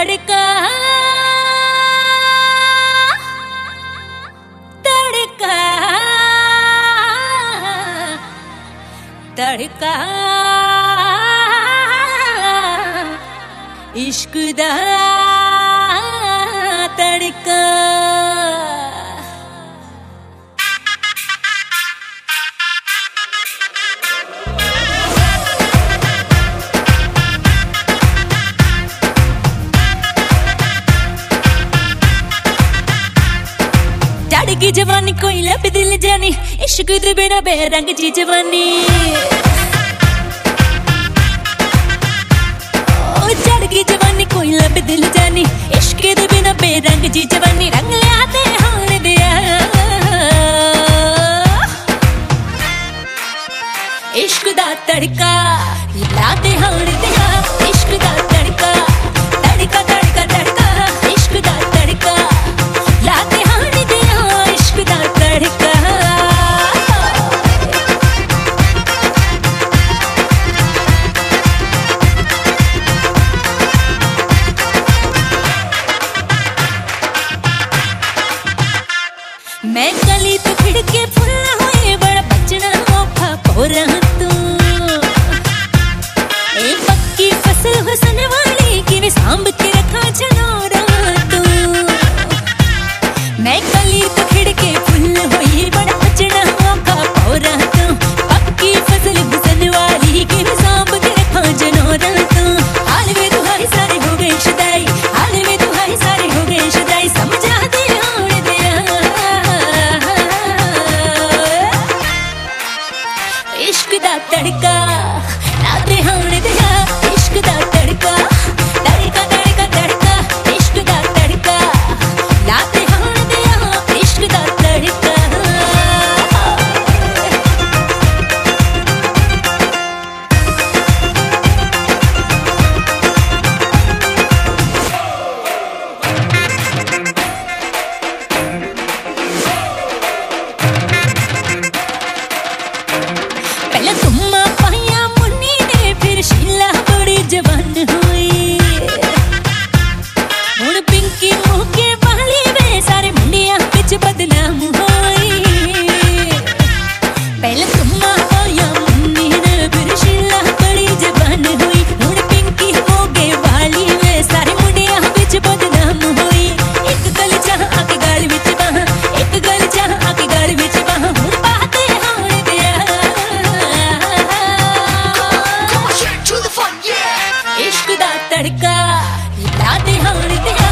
तड़का तड़का तड़का इश्क दा तड़का। चढ़गी जवानी कोई लब दिल जानी, इश्क दे बिना बेरंग जी जवानी। ओ चढ़गी जवानी कोई लब दिल जानी, इश्क दे बिना बेरंग जी जवानी। रंग लिया ते होण दिया इश्क दा तड़का, ला ते होण दिया इश्क दा तड़का। तड़का तड़का तड़का इश्क दा तड़का, ला ते होण दिया इश्क दा तड़का। मैं गली तो खिड़के फुल हुए, बड़ा बचना औखा पोरा तू। ए पक्की फसल हुसन वाली कि सांभ के रखा जनोरा तू। मैं गली तो खिड़के फुल हुई, बड़ा बचना औखा पोरा तू। पक्की फसल हुसन वाली कि सांभ के रखा जनोरा तू। हाल में तुम्हारे सारे हो गए शुदाई, हाल में तुम्हारे सारे हो गए शुदाई। समझा दे होण दिया इश्क दा तड़का, लाते होण दिया इश्क दा तड़का। तड़का तड़का तड़का इश्क दा तड़का, लाते होण दिया इश्क दा तड़का। पहले तुम्मा पाया मुन्नी ने, फिर शीला बड़ी जवान हुई। हुण पिंकी मुँह के वाली वे, सारे मुंडिया बिच बदनाम हुई। पहले तुम्मा पाया मुन्नी ने, फिर शीला बड़ी जवान हुई। हुण पिंकी मुँह के वाली वे, सारे मुंडिया बिच बदनाम हुई। एक गल चाह आके गल विच बाह, एक गल चाह आके गल विच बाह। हुण बाते होण दिया इश्क दा तड़का, लाते होण दिया